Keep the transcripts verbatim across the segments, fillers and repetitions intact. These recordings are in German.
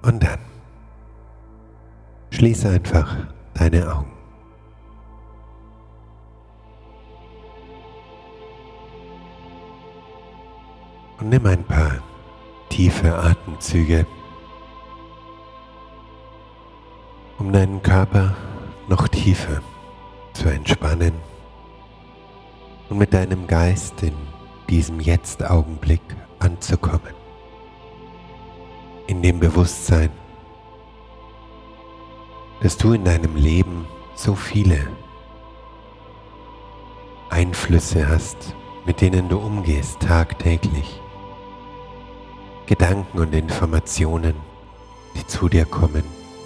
Und dann schließe einfach deine Augen. Und nimm ein paar tiefe Atemzüge, um deinen Körper noch tiefer zu entspannen und mit deinem Geist in diesem Jetzt-Augenblick anzukommen. In dem Bewusstsein, dass du in deinem Leben so viele Einflüsse hast, mit denen du umgehst tagtäglich. Gedanken und Informationen, die zu dir kommen.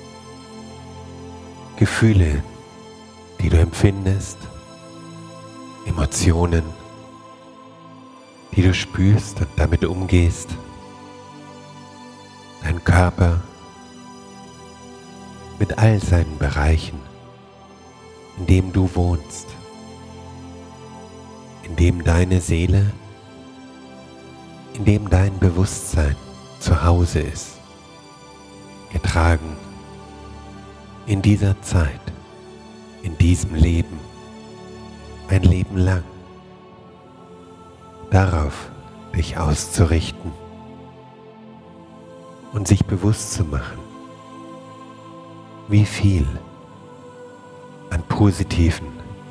Gefühle, die du empfindest. Emotionen, die du spürst und damit umgehst. Dein Körper mit all seinen Bereichen, in dem du wohnst, in dem deine Seele, in dem dein Bewusstsein zu Hause ist, getragen in dieser Zeit, in diesem Leben, ein Leben lang, darauf dich auszurichten und sich bewusst zu machen, wie viel an positiven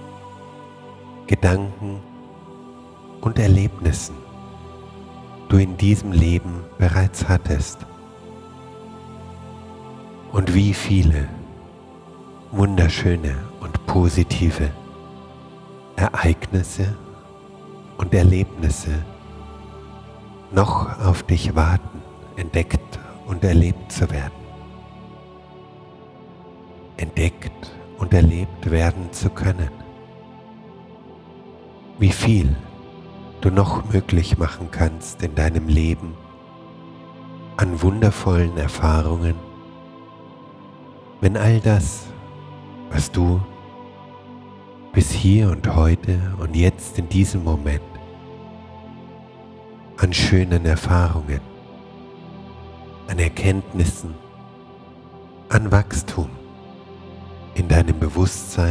Gedanken und Erlebnissen du in diesem Leben bereits hattest und wie viele wunderschöne und positive Ereignisse und Erlebnisse noch auf dich warten, entdeckt und erlebt zu werden. Entdeckt und erlebt werden zu können. Wie viel du noch möglich machen kannst in deinem Leben an wundervollen Erfahrungen, wenn all das, was du bis hier und heute und jetzt in diesem Moment an schönen Erfahrungen, an Erkenntnissen, an Wachstum in deinem Bewusstsein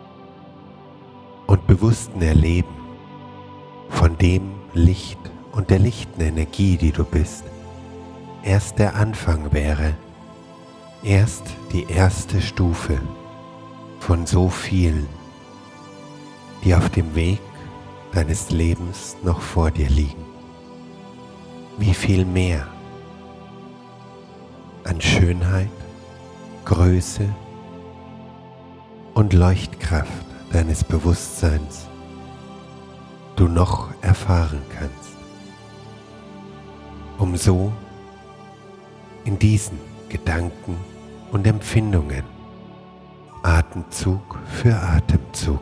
und bewussten Erleben von dem Licht und der lichten Energie, die du bist, erst der Anfang wäre, erst die erste Stufe von so vielen, die auf dem Weg deines Lebens noch vor dir liegen. Wie viel mehr an Schönheit, Größe und Leuchtkraft deines Bewusstseins du noch erfahren kannst, um so in diesen Gedanken und Empfindungen Atemzug für Atemzug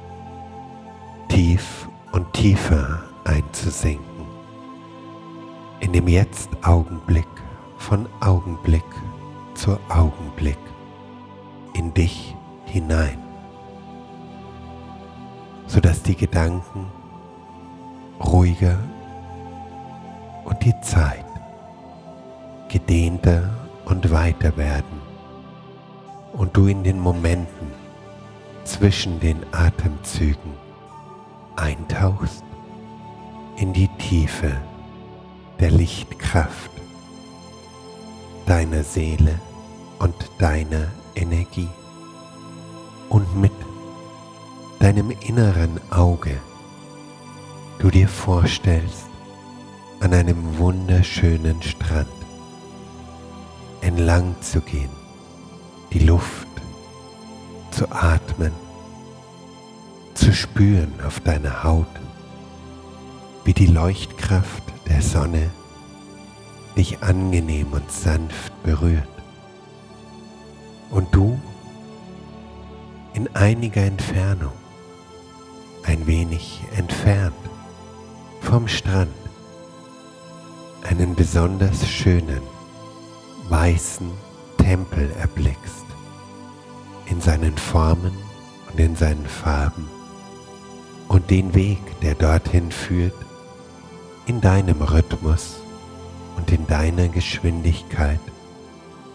tief und tiefer einzusinken, in dem Jetzt-Augenblick von Augenblick zu Augenblick in dich hinein, sodass die Gedanken ruhiger und die Zeit gedehnter und weiter werden und du in den Momenten zwischen den Atemzügen eintauchst in die Tiefe der Lichtkraft deiner Seele und deiner Energie und mit deinem inneren Auge du dir vorstellst, an einem wunderschönen Strand entlang zu gehen, die Luft zu atmen, zu spüren auf deiner Haut, wie die Leuchtkraft der Sonne dich angenehm und sanft berührt und du in einiger Entfernung, ein wenig entfernt vom Strand, einen besonders schönen, weißen Tempel erblickst, in seinen Formen und in seinen Farben und den Weg, der dorthin führt, in deinem Rhythmus und in deiner Geschwindigkeit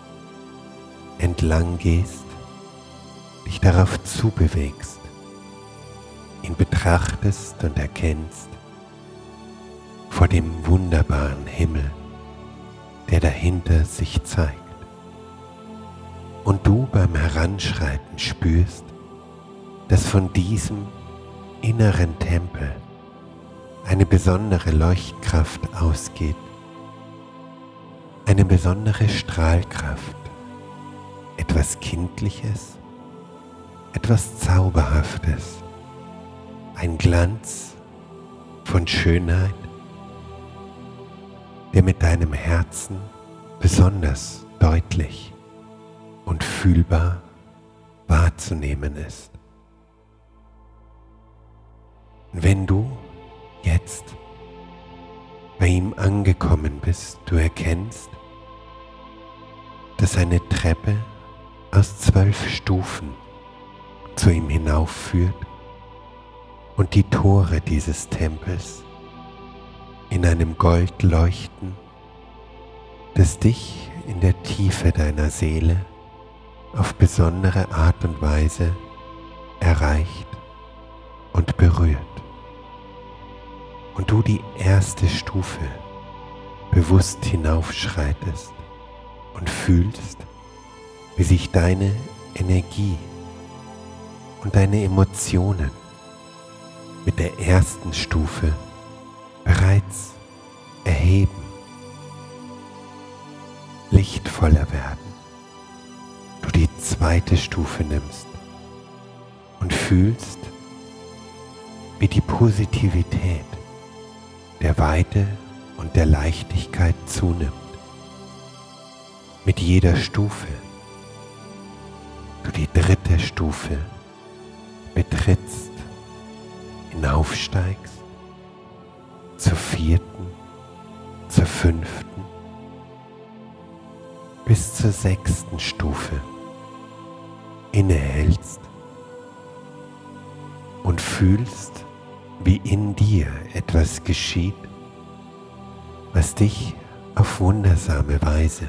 entlang gehst, dich darauf zubewegst, ihn betrachtest und erkennst vor dem wunderbaren Himmel, der dahinter sich zeigt. Und du beim Heranschreiten spürst, dass von diesem inneren Tempel eine besondere Leuchtkraft ausgeht, eine besondere Strahlkraft, etwas Kindliches, etwas Zauberhaftes, ein Glanz von Schönheit, der mit deinem Herzen besonders deutlich und fühlbar wahrzunehmen ist. Wenn du jetzt bei ihm angekommen bist, du erkennst, dass eine Treppe aus zwölf Stufen zu ihm hinaufführt und die Tore dieses Tempels in einem Gold leuchten, das dich in der Tiefe deiner Seele auf besondere Art und Weise erreicht und berührt. Und du die erste Stufe bewusst hinaufschreitest und fühlst, wie sich deine Energie und deine Emotionen mit der ersten Stufe bereits erheben, lichtvoller werden. Du die zweite Stufe nimmst und fühlst, wie die Positivität der Weite und der Leichtigkeit zunimmt. Mit jeder Stufe du die dritte Stufe betrittst, hinaufsteigst, zur vierten, zur fünften, bis zur sechsten Stufe innehältst und fühlst, wie in dir etwas geschieht, was dich auf wundersame Weise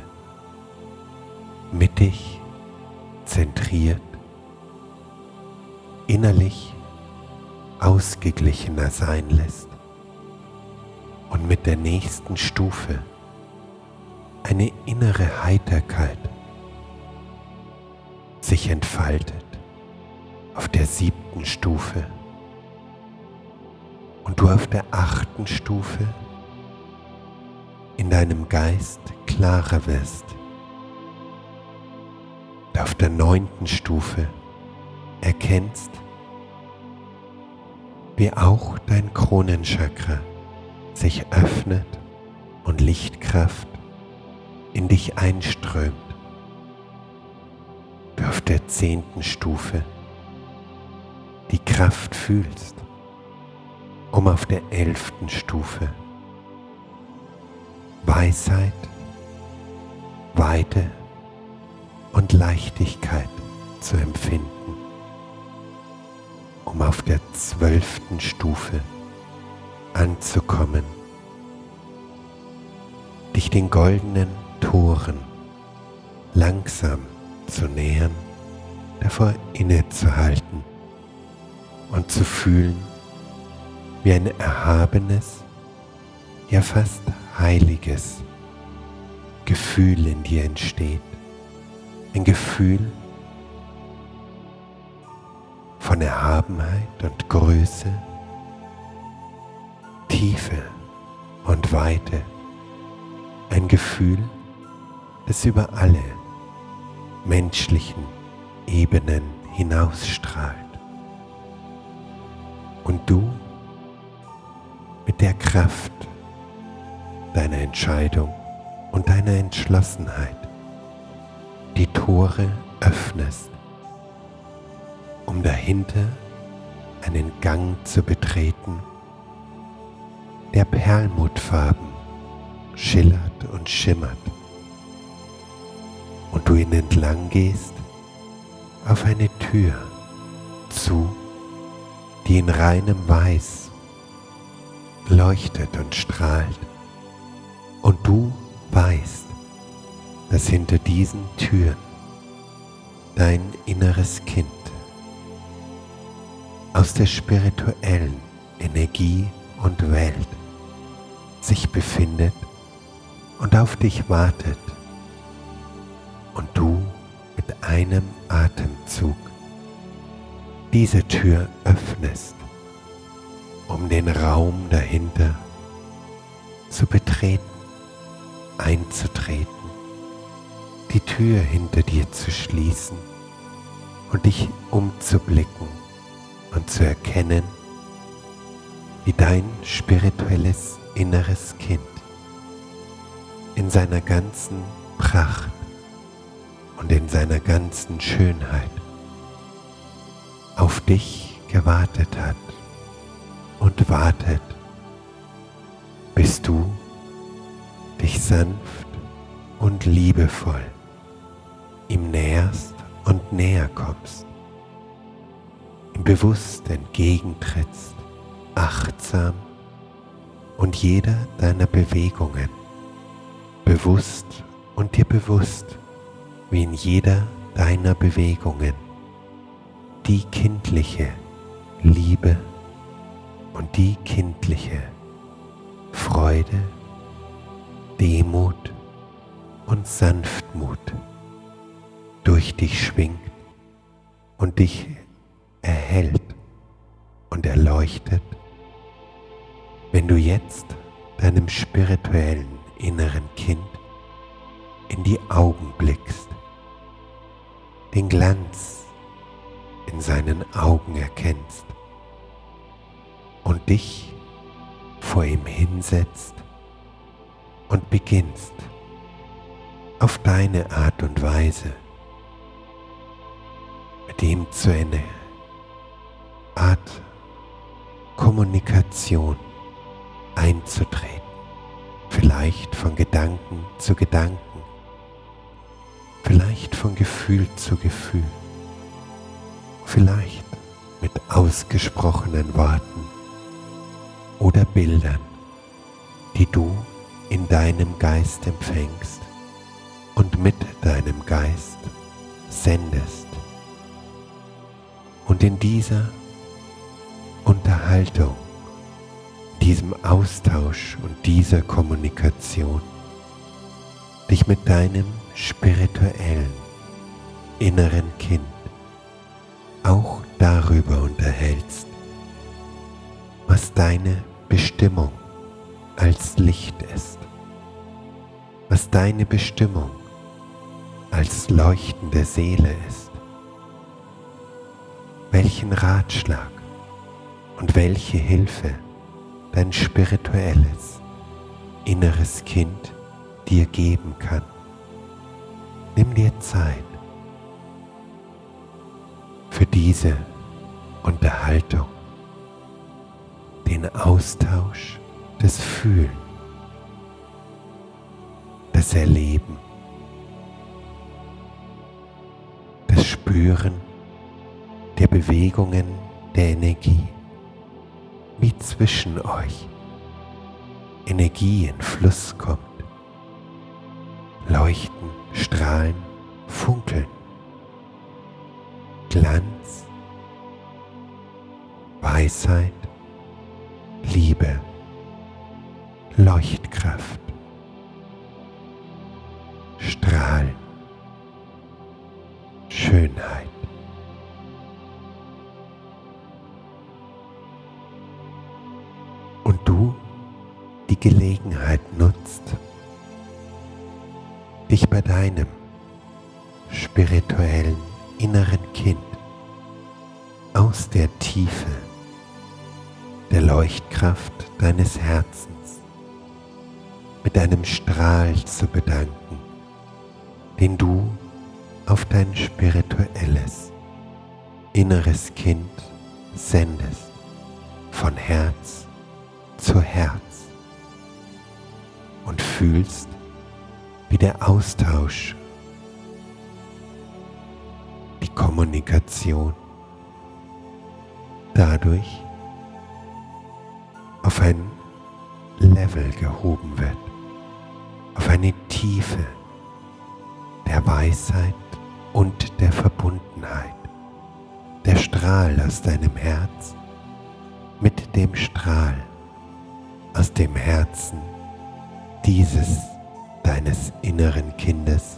mittig, zentriert, innerlich ausgeglichener sein lässt und mit der nächsten Stufe eine innere Heiterkeit sich entfaltet auf der siebten Stufe und du auf der achten Stufe in deinem Geist klarer wirst. Und auf der neunten Stufe erkennst, wie auch dein Kronenchakra sich öffnet und Lichtkraft in dich einströmt. Du auf der zehnten Stufe die Kraft fühlst, um auf der elften Stufe Weisheit, Weite und Leichtigkeit zu empfinden, um auf der zwölften Stufe anzukommen, dich den goldenen Toren langsam zu nähern, davor innezuhalten und zu fühlen, wie ein erhabenes, ja fast heiliges Gefühl in dir entsteht. Ein Gefühl von Erhabenheit und Größe, Tiefe und Weite. Ein Gefühl, das über alle menschlichen Ebenen hinausstrahlt. Und du mit der Kraft deiner Entscheidung und deiner Entschlossenheit die Tore öffnest, um dahinter einen Gang zu betreten, der perlmuttfarben schillert und schimmert, und du ihn entlang gehst auf eine Tür zu, die in reinem Weiß leuchtet und strahlt, und du weißt, dass hinter diesen Türen dein inneres Kind aus der spirituellen Energie und Welt sich befindet und auf dich wartet und du mit einem Atemzug diese Tür öffnest, um den Raum dahinter zu betreten, einzutreten, die Tür hinter dir zu schließen und dich umzublicken und zu erkennen, wie dein spirituelles inneres Kind in seiner ganzen Pracht und in seiner ganzen Schönheit auf dich gewartet hat und wartet, bis du dich sanft und liebevoll ihm näherst und näher kommst, ihm bewusst entgegentrittst, achtsam und jeder deiner Bewegungen bewusst und dir bewusst, wie in jeder deiner Bewegungen die kindliche Liebe und die kindliche Freude, Demut und Sanftmut durch dich schwingt und dich erhellt und erleuchtet, wenn du jetzt deinem spirituellen inneren Kind in die Augen blickst, den Glanz in seinen Augen erkennst und dich vor ihm hinsetzt und beginnst auf deine Art und Weise mit ihm zu einer Art Kommunikation einzutreten, vielleicht von Gedanken zu Gedanken, vielleicht von Gefühl zu Gefühl, vielleicht mit ausgesprochenen Worten oder Bildern, die du in deinem Geist empfängst und mit deinem Geist sendest. Und in dieser Unterhaltung, diesem Austausch und dieser Kommunikation dich mit deinem spirituellen inneren Kind auch darüber unterhältst, was deine Bestimmung als Licht ist, was deine Bestimmung als leuchtende Seele ist, welchen Ratschlag und welche Hilfe dein spirituelles inneres Kind dir geben kann. Nimm dir Zeit für diese Unterhaltung, den Austausch, das Fühlen, das Erleben, das Spüren der Bewegungen der Energie, wie zwischen euch Energie in Fluss kommt, leuchten, strahlen, funkeln, Glanz, Weisheit, Liebe, Leuchtkraft, Strahlen, Schönheit. Und du die Gelegenheit nutzt, dich bei deinem spirituellen inneren Kind aus der Tiefe der Leuchtkraft deines Herzens mit einem Strahl zu bedanken, den du auf dein spirituelles inneres Kind sendest, von Herz zu Herz, und fühlst, wie der Austausch, die Kommunikation dadurch auf ein Level gehoben wird, auf eine Tiefe der Weisheit und der Verbundenheit. Der Strahl aus deinem Herz mit dem Strahl aus dem Herzen dieses deines inneren Kindes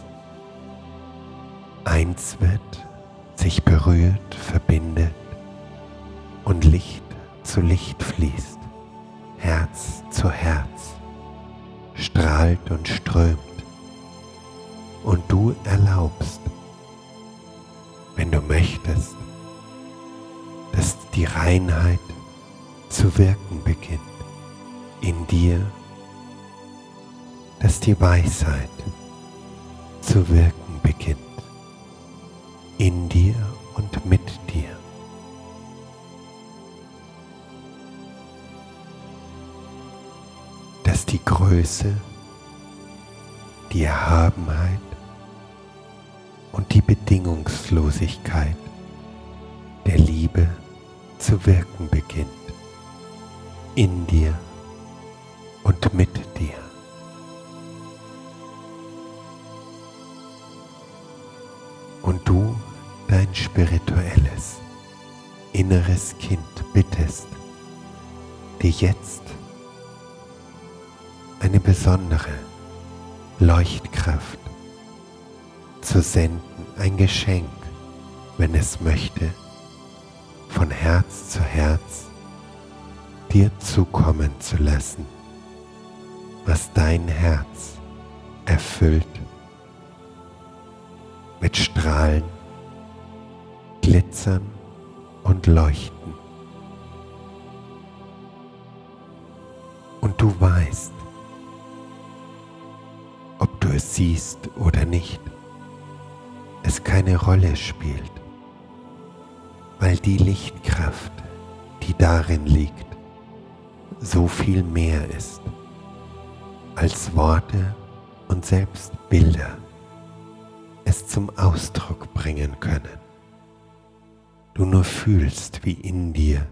eins wird, sich berührt, verbindet und Licht zu Licht fließt, Herz zu Herz, strahlt und strömt, und du erlaubst, wenn du möchtest, dass die Reinheit zu wirken beginnt in dir, dass die Weisheit zu wirken beginnt in dir und mit dir. Dass die Größe, die Erhabenheit und die Bedingungslosigkeit der Liebe zu wirken beginnt in dir und mit dir. Und du dein spirituelles, inneres Kind bittest, dir jetzt eine besondere Leuchtkraft zu senden, ein Geschenk, wenn es möchte, von Herz zu Herz dir zukommen zu lassen, was dein Herz erfüllt mit Strahlen, Glitzern und Leuchten. Und du weißt, ob du es siehst oder nicht, es keine Rolle spielt, weil die Lichtkraft, die darin liegt, so viel mehr ist als Worte und selbst Bilder es zum Ausdruck bringen können. Du nur fühlst, wie in dir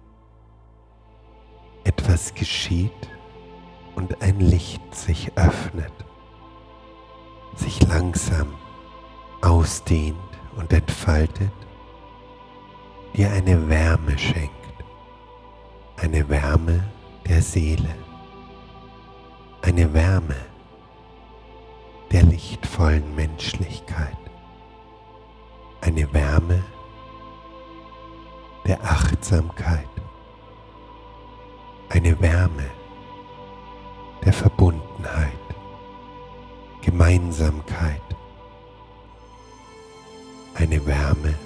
etwas geschieht und ein Licht sich öffnet, sich langsam ausdehnt und entfaltet, dir eine Wärme schenkt, eine Wärme der Seele, eine Wärme der lichtvollen Menschlichkeit, eine Wärme der Achtsamkeit, eine Wärme der Verbundenheit, Gemeinsamkeit, eine Wärme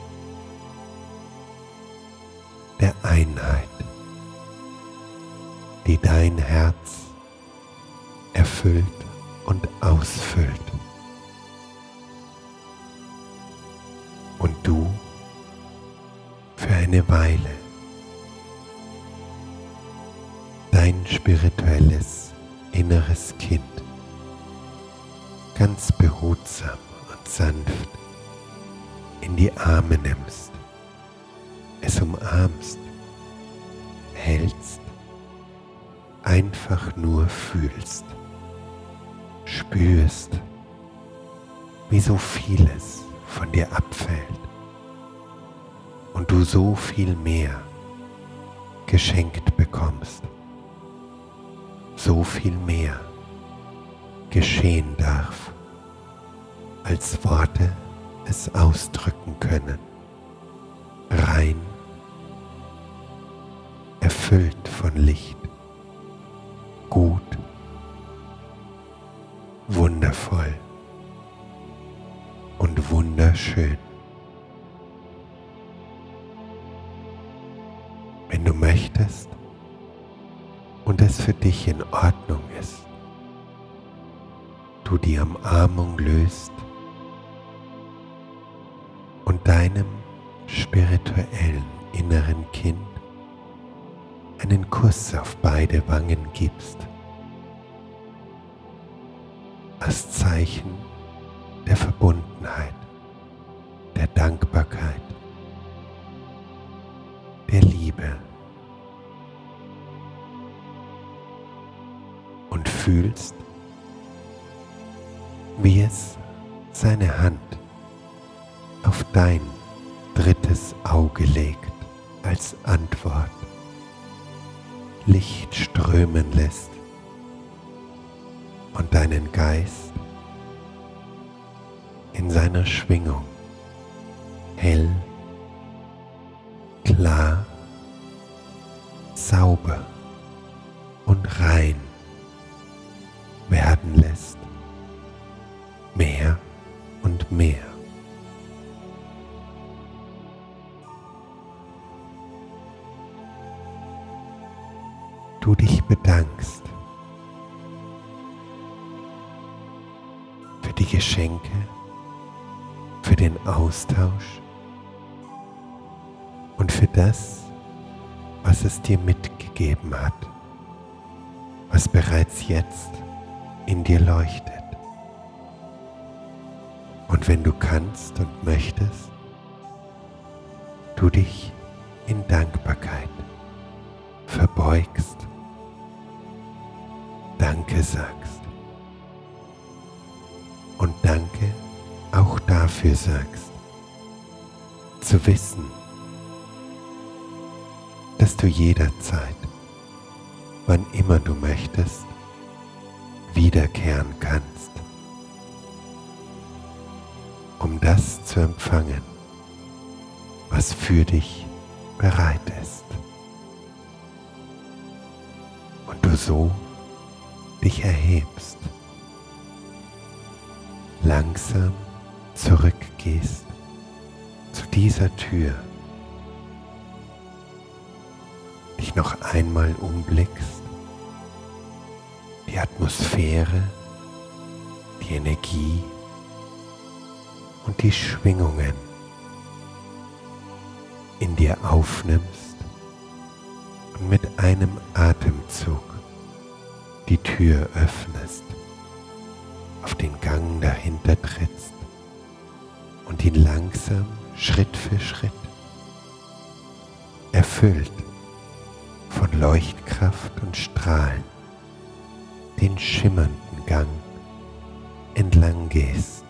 der Einheit, die dein Herz erfüllt und ausfüllt. Und du für eine Weile dein spirituelles inneres Kind ganz behutsam und sanft in die Arme nimmst, es umarmst, hältst, einfach nur fühlst, spürst, wie so vieles von dir abfällt und du so viel mehr geschenkt bekommst, so viel mehr geschehen darf, als Worte es ausdrücken können, rein, erfüllt von Licht, gut, wundervoll und wunderschön. Wenn du möchtest und es für dich in Ordnung ist, du die Umarmung löst und deinem spirituellen inneren Kind einen Kuss auf beide Wangen gibst, als Zeichen der Verbundenheit, der Dankbarkeit, der Liebe, und fühlst, wie es seine Hand auf dein drittes Auge legt als Antwort, Licht strömen lässt und deinen Geist in seiner Schwingung hell, klar, sauber und rein werden lässt, mehr und mehr. Du dich bedankst für die Geschenke, für den Austausch und für das, was es dir mitgegeben hat, was bereits jetzt in dir leuchtet. Und wenn du kannst und möchtest, du dich in Dankbarkeit verbeugst, Danke sagst und Danke auch dafür sagst, zu wissen, dass du jederzeit, wann immer du möchtest, wiederkehren kannst, um das zu empfangen, was für dich bereit ist. Und du so dich erhebst, langsam zurückgehst zu dieser Tür, dich noch einmal umblickst, die Atmosphäre, die Energie und die Schwingungen in dir aufnimmst und mit einem Atemzug die Tür öffnest, auf den Gang dahinter trittst und ihn langsam Schritt für Schritt, erfüllt von Leuchtkraft und Strahlen, den schimmernden Gang entlang gehst,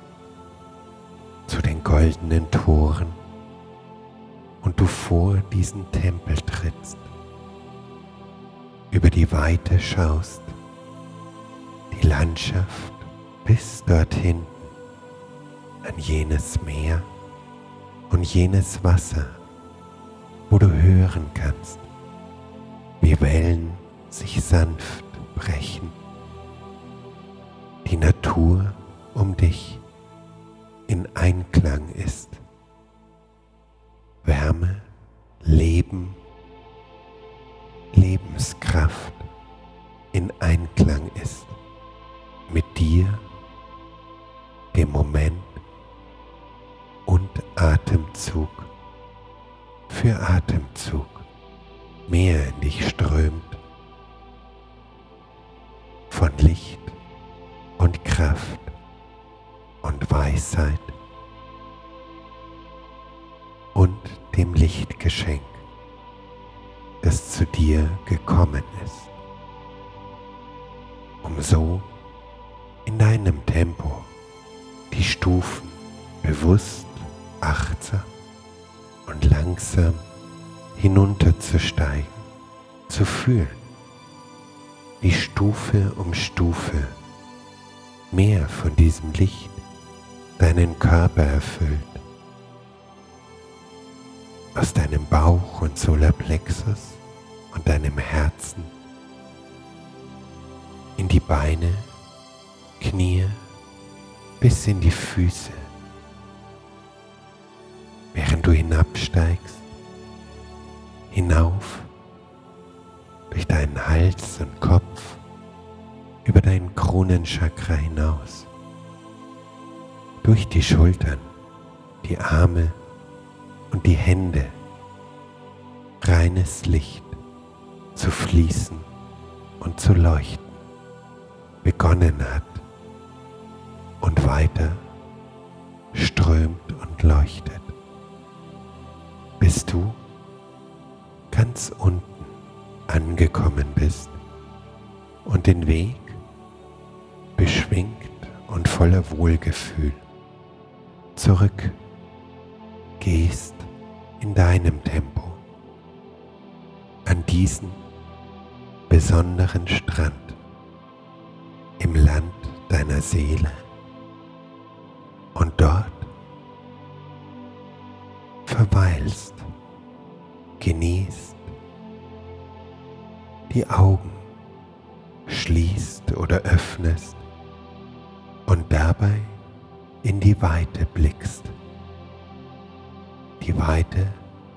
zu den goldenen Toren und du vor diesen Tempel trittst, über die Weite schaust, die Landschaft bis dorthin an jenes Meer und jenes Wasser, wo du hören kannst, wie Wellen sich sanft brechen, die Natur um dich in Einklang ist, Wärme, Leben, Lebenskraft in Einklang ist mit dir, dem Moment und Atemzug für Atemzug mehr in dich strömt, von Licht und Kraft und Weisheit und dem Lichtgeschenk, das zu dir gekommen ist, um so in deinem Tempo die Stufen bewusst, achtsam und langsam hinunterzusteigen, zu fühlen, wie Stufe um Stufe mehr von diesem Licht deinen Körper erfüllt, aus deinem Bauch und Solarplexus und deinem Herzen in die Beine, Knie bis in die Füße, während du hinabsteigst, hinauf durch deinen Hals und Kopf, über deinen Kronenchakra hinaus, durch die Schultern, die Arme und die Hände, reines Licht zu fließen und zu leuchten begonnen hat und weiter strömt und leuchtet, bis du ganz unten angekommen bist und den Weg beschwingt und voller Wohlgefühl zurück gehst in deinem Tempo an diesen besonderen Strand im Land deiner Seele und dort verweilst, genießt, die Augen schließt oder öffnest und dabei in die Weite blickst. Die Weite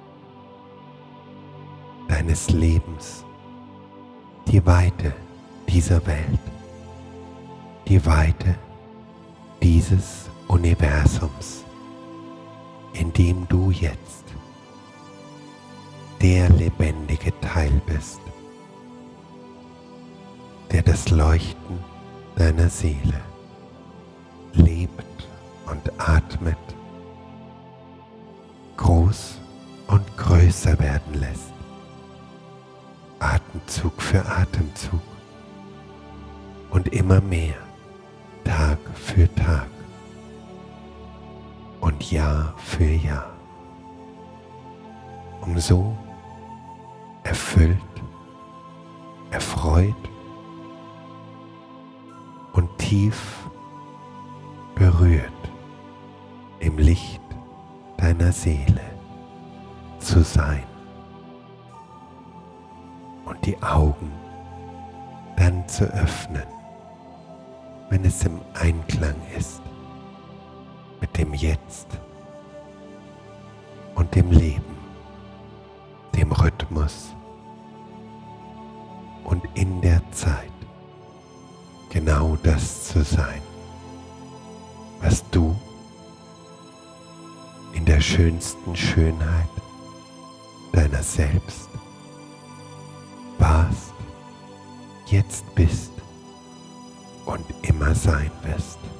deines Lebens, die Weite dieser Welt, die Weite dieses Universums, in dem du jetzt der lebendige Teil bist, der das Leuchten deiner Seele lebt und atmet, groß und größer werden lässt, Atemzug für Atemzug und immer mehr, Tag für Tag und Jahr für Jahr, um so erfüllt, erfreut und tief berührt im Licht deiner Seele zu sein und die Augen dann zu öffnen, wenn es im Einklang ist mit dem Jetzt und dem Leben, dem Rhythmus und in der Zeit genau das zu sein, was du in der schönsten Schönheit deiner selbst warst, jetzt bist und immer sein wirst.